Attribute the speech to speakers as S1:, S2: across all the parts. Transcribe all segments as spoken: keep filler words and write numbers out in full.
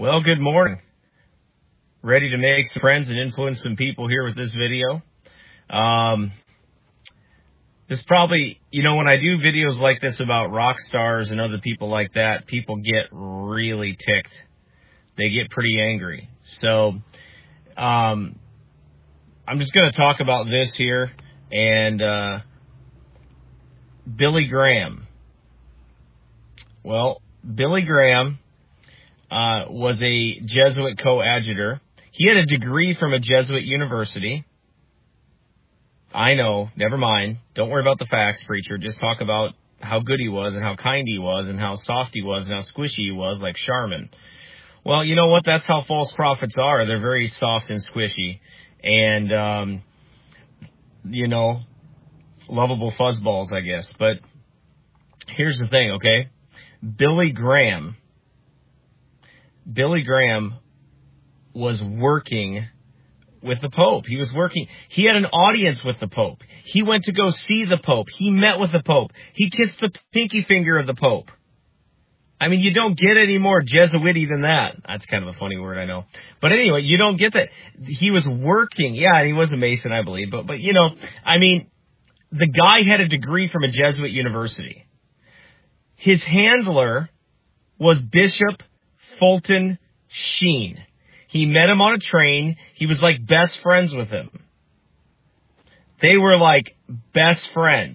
S1: Well, good morning. Ready to make some friends and influence some people here with this video. Um, this probably, you know, when I do videos like this about rock stars and other people like that, people get really ticked. They get pretty angry. So, um, I'm just going to talk about this here and, uh, Billy Graham. Well, Billy Graham, uh, was a Jesuit coadjutor. He had a degree from a Jesuit university. I know, never mind. Don't worry about the facts, preacher. Just talk about how good he was and how kind he was and how soft he was and how squishy he was, like Charmin. Well, you know what? That's how false prophets are. They're very soft and squishy and, um, you know, lovable fuzzballs, I guess. But here's the thing, okay? Billy Graham, Billy Graham was working with the Pope. He was working. He had an audience with the Pope. He went to go see the Pope. He met with the Pope. He kissed the pinky finger of the Pope. I mean, you don't get any more Jesuity than that. That's kind of a funny word, I know. But anyway, you don't get that. He was working. Yeah, and he was a Mason, I believe. But, but you know, I mean, the guy had a degree from a Jesuit university. His handler was Bishop Fulton Sheen. He met him on a train. He was like best friends with him. They were like best friends.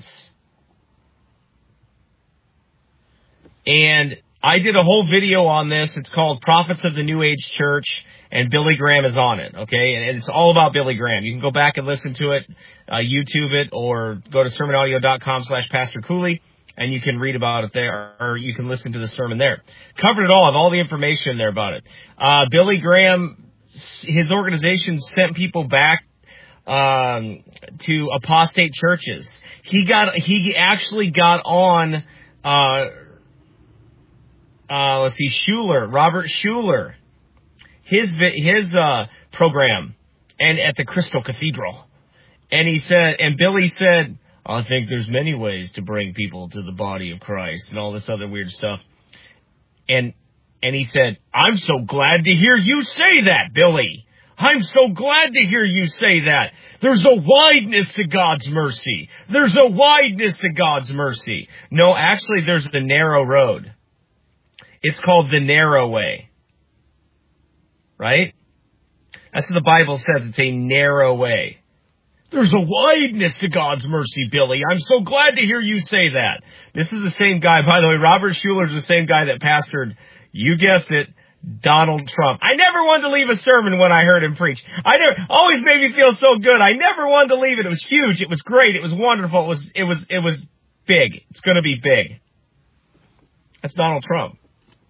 S1: And I did a whole video on this. It's called Prophets of the New Age Church, and Billy Graham is on it, okay? And it's all about Billy Graham. You can go back and listen to it, uh, YouTube it, or go to sermonaudio.com slash Pastor Cooley, and you can read about it there, or you can listen to the sermon there. Covered it all. I have all the information there about it. Uh, Billy Graham, his organization sent people back um, to apostate churches. He got, he actually got on, uh, uh, let's see, Schuller, Robert Schuller, his, his, uh, program, and at the Crystal Cathedral. And he said, and Billy said, I think there's many ways to bring people to the body of Christ and all this other weird stuff. And, and he said, I'm so glad to hear you say that, Billy. I'm so glad to hear you say that. There's a wideness to God's mercy. There's a wideness to God's mercy. No, actually, there's the narrow road. It's called the narrow way. Right? That's what the Bible says. It's a narrow way. There's a wideness to God's mercy, Billy. I'm so glad to hear you say that. This is the same guy, by the way, Robert Schuller's the same guy that pastored, you guessed it, Donald Trump. I never wanted to leave a sermon when I heard him preach. I never, always made me feel so good. I never wanted to leave it. It was huge. It was great. It was wonderful. It was, it was, it was big. It's going to be big. That's Donald Trump.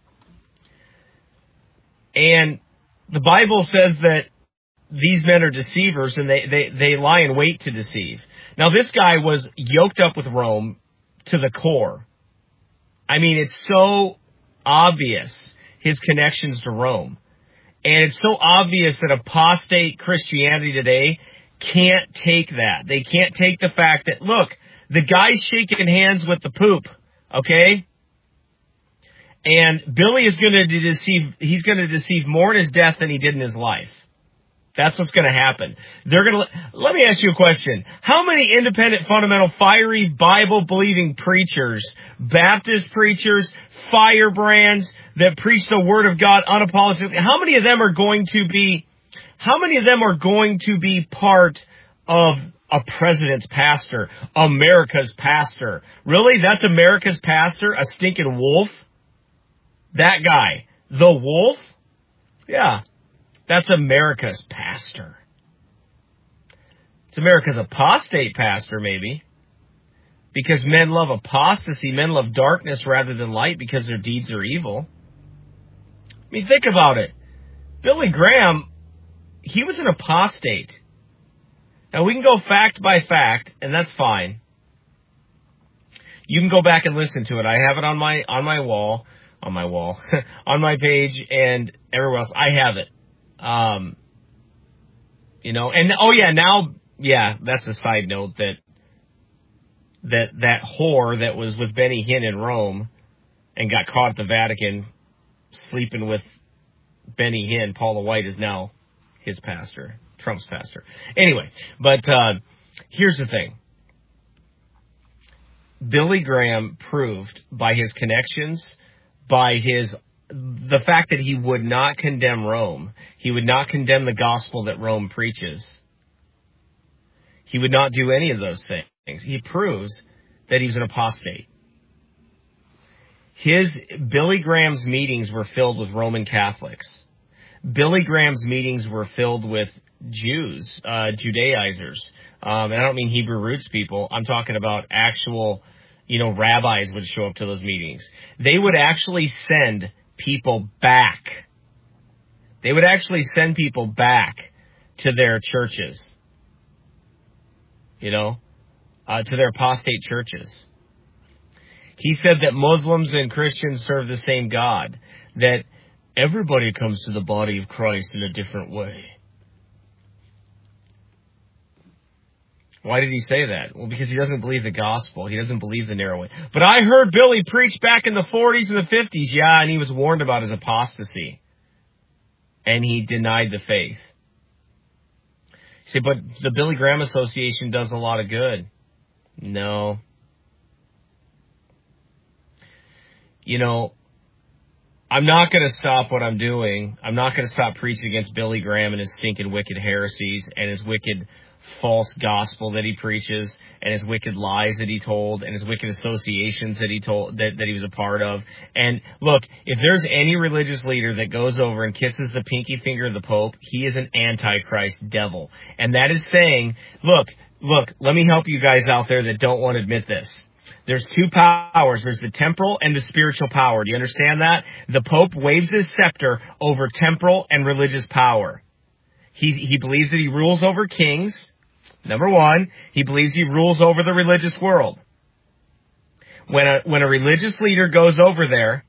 S1: And the Bible says that these men are deceivers, and they, they, they lie in wait to deceive. Now, this guy was yoked up with Rome to the core. I mean, it's so obvious, his connections to Rome. And it's so obvious that apostate Christianity today can't take that. They can't take the fact that, look, the guy's shaking hands with the poop, okay? And Billy is going to deceive, he's going to deceive more in his death than he did in his life. That's what's going to happen. They're going to, let me ask you a question. How many independent, fundamental, fiery, Bible-believing preachers, Baptist preachers, firebrands that preach the Word of God unapologetically, how many of them are going to be, how many of them are going to be part of a president's pastor, America's pastor? Really? That's America's pastor? A stinking wolf? That guy. The wolf? Yeah. That's America's pastor. It's America's apostate pastor, maybe. Because men love apostasy. Men love darkness rather than light because their deeds are evil. I mean, think about it. Billy Graham, he was an apostate. Now, we can go fact by fact, and that's fine. You can go back and listen to it. I have it on my on my wall, on my wall, on my page, and everywhere else. I have it. Um, you know, and, oh yeah, now, yeah, that's a side note that, that, that whore that was with Benny Hinn in Rome and got caught at the Vatican sleeping with Benny Hinn, Paula White, is now his pastor, Trump's pastor. Anyway, but uh, here's the thing. Billy Graham proved by his connections, by his the fact that he would not condemn Rome, he would not condemn the gospel that Rome preaches. He would not do any of those things. He proves that he's an apostate. His Billy Graham's meetings were filled with Roman Catholics. Billy Graham's meetings were filled with Jews, uh, Judaizers. Um, and I don't mean Hebrew roots people. I'm talking about actual, you know, rabbis would show up to those meetings. They would actually send people back. They would actually send people back to their churches, you know, uh, to their apostate churches. He said that Muslims and Christians serve the same God, that everybody comes to the body of Christ in a different way. Why did he say that? Well, because he doesn't believe the gospel. He doesn't believe the narrow way. But I heard Billy preach back in the forties and the fifties. Yeah, and he was warned about his apostasy. And he denied the faith. You say, but the Billy Graham Association does a lot of good. No. You know, I'm not going to stop what I'm doing. I'm not going to stop preaching against Billy Graham and his stinking wicked heresies and his wicked false gospel that he preaches and his wicked lies that he told and his wicked associations that he told that, that he was a part of. And look, if there's any religious leader that goes over and kisses the pinky finger of the Pope, he is an antichrist devil. And that is saying, look, look, let me help you guys out there that don't want to admit this. There's two powers. There's the temporal and the spiritual power. Do you understand that? The Pope waves his scepter over temporal and religious power. He, he believes that he rules over kings. Number one, he believes he rules over the religious world. When a, when a religious leader goes over there,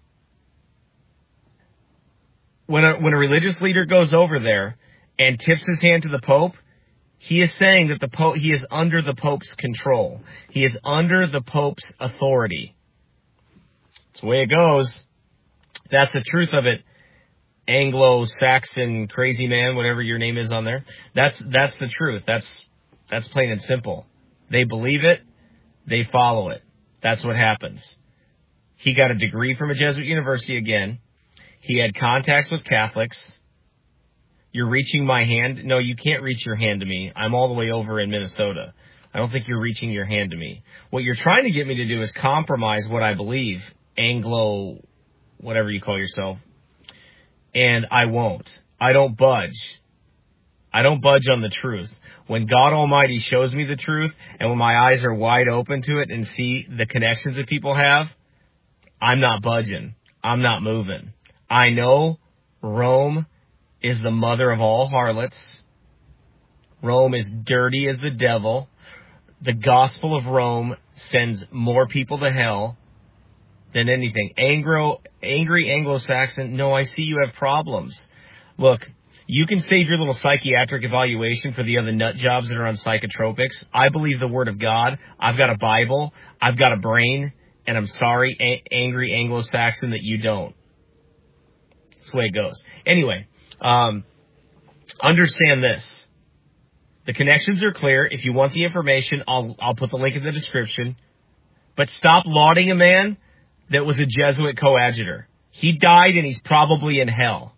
S1: when a, when a religious leader goes over there and tips his hand to the Pope, he is saying that the Pope, he is under the Pope's control. He is under the Pope's authority. That's the way it goes. That's the truth of it. Anglo-Saxon crazy man, whatever your name is on there. That's, that's the truth. That's, that's plain and simple. They believe it. They follow it. That's what happens. He got a degree from a Jesuit university again. He had contacts with Catholics. You're reaching my hand. No, you can't reach your hand to me. I'm all the way over in Minnesota. I don't think you're reaching your hand to me. What you're trying to get me to do is compromise what I believe, Anglo, whatever you call yourself. And I won't. I don't budge. I don't budge on the truth. When God Almighty shows me the truth, and when my eyes are wide open to it and see the connections that people have, I'm not budging. I'm not moving. I know Rome is the mother of all harlots. Rome is dirty as the devil. The gospel of Rome sends more people to hell than anything. Anglo, angry Anglo-Saxon, no, I see you have problems. Look, you can save your little psychiatric evaluation for the other nut jobs that are on psychotropics. I believe the word of God. I've got a Bible. I've got a brain. And I'm sorry, a- angry Anglo-Saxon, that you don't. That's the way it goes. Anyway. Um, understand this. The connections are clear. If you want the information, I'll, I'll put the link in the description. But stop lauding a man that was a Jesuit coadjutor. He died and he's probably in hell.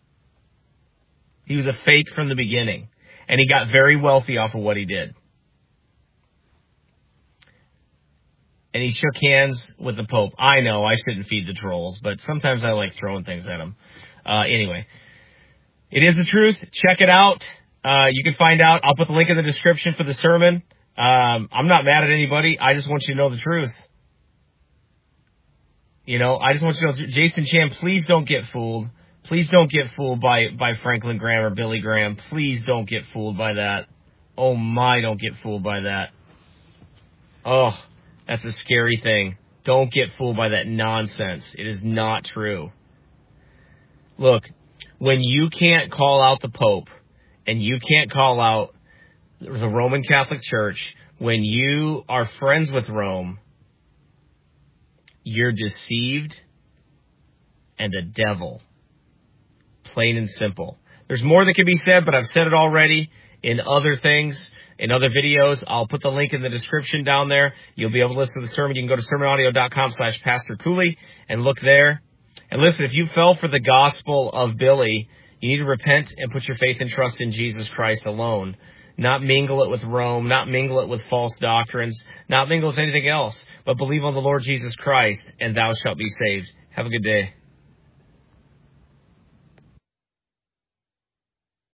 S1: He was a fake from the beginning. And he got very wealthy off of what he did. And he shook hands with the Pope. I know I shouldn't feed the trolls, but sometimes I like throwing things at them. Uh, anyway. It is the truth. Check it out. Uh, you can find out. I'll put the link in the description for the sermon. Um, I'm not mad at anybody. I just want you to know the truth. You know, I just want you to know, Jason Chan, please don't get fooled. Please don't get fooled by, by Franklin Graham or Billy Graham. Please don't get fooled by that. Oh my, don't get fooled by that. Oh, that's a scary thing. Don't get fooled by that nonsense. It is not true. Look. When you can't call out the Pope and you can't call out the Roman Catholic Church, when you are friends with Rome, you're deceived and a devil. Plain and simple. There's more that can be said, but I've said it already in other things, in other videos. I'll put the link in the description down there. You'll be able to listen to the sermon. You can go to sermonaudio.com slash Pastor Cooley and look there. And listen, if you fell for the gospel of Billy, you need to repent and put your faith and trust in Jesus Christ alone. Not mingle it with Rome, not mingle it with false doctrines, not mingle with anything else, but believe on the Lord Jesus Christ, and thou shalt be saved. Have a good day.